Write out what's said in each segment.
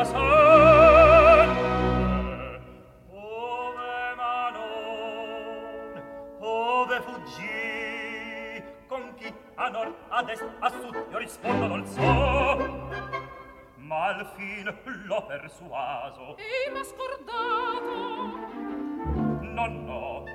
sempre. Ove Manon, ove fuggì, con chi a nord, ad est, a sud, io rispondo non so. Ma al fin l'ho persuaso. E m'ha scordato. No,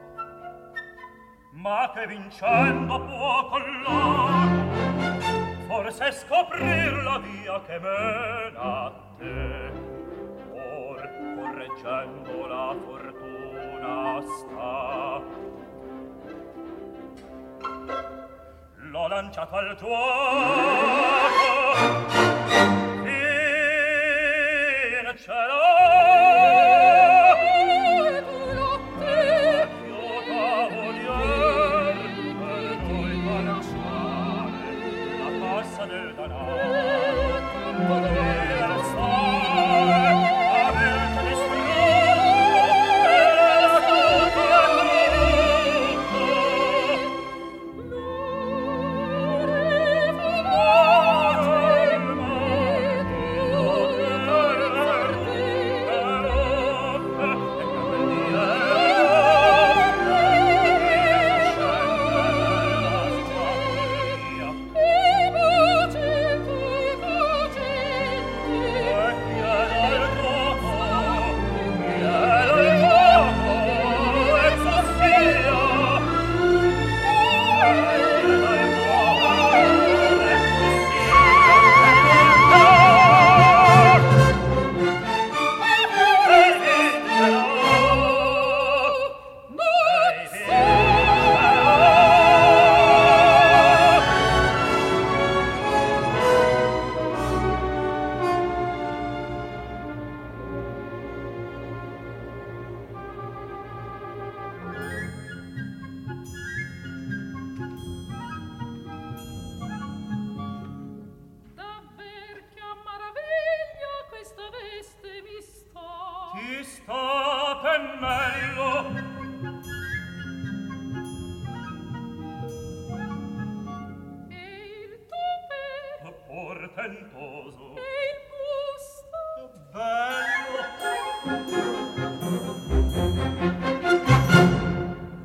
ma che vincendo può collar, forse scoprir la via che mena a te. Or correggendo la fortuna sta, l'ho lanciato al gioco, vincerò. Del danaro ti sta pennello. E il tope Portentoso. e il busto Bello.